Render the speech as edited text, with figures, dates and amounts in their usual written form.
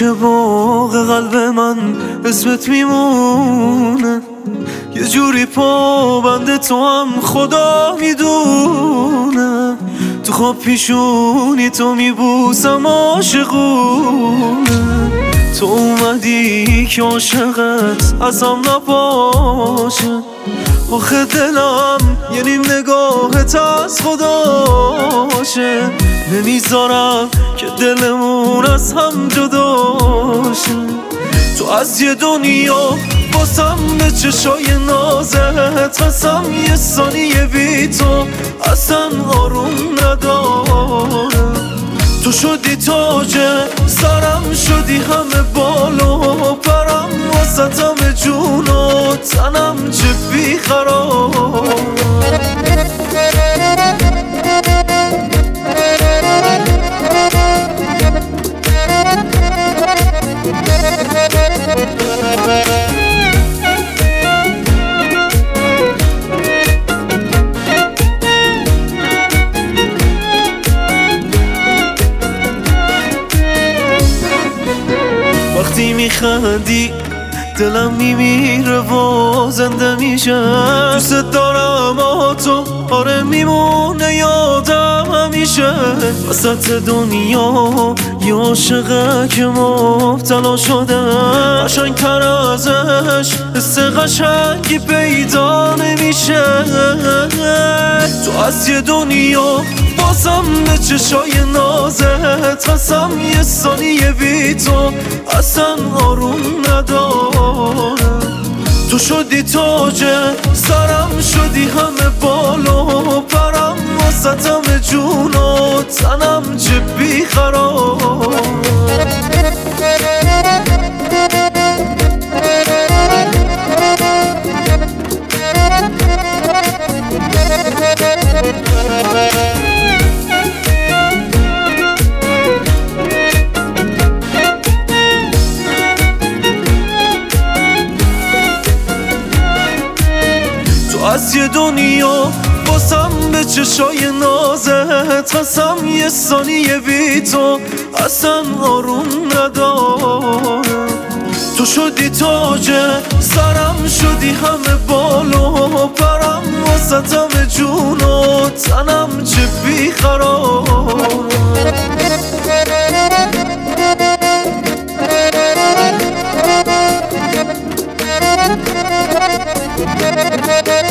گوشه باغ قلب من اسمت میمونه، یه جوری پابند تو هم خدا میدونه. تو خواب پیشونی تو میبوسم عاشقونه. تو اومدی که عاشقت ازم نباشه، آخه دلم یه نیم نگاهت از خداشه. نمیذارم که دلمون از هم جداشه. تو از یه دنیا باسم به چشای نازت قسم، یه ثانیه بی تو اصلا آروم ندارم. تو شدی تاج سرم، شدی همه بالا پرم، واسطم جون و تنم چه بیقرار. وقتی میخندی دلم میمیره و زنده میشه. دوست دارم تو آره میمونه یادم همیشه. وسط دنیا یه عاشقه که مبتلا شده، قشنگ‌تر ازش حس قشنگی پیدا نمیشه. تو از یه دنیا بازم به چشای نازت قسم، یه ثانیه بی تو اصلا آروم ندارم. تو شدی تاج سرم، شدی همه بالا پرم، واسطم جون و تنم چه بیقرار. از یه دنیا باسم به چشای نازت قسم، یه ثانیه بی تو اصلا آروم ندارم. تو شدی تاج سرم، شدی همه بالا پرم، واسطم جون و تنم چه بیقرار.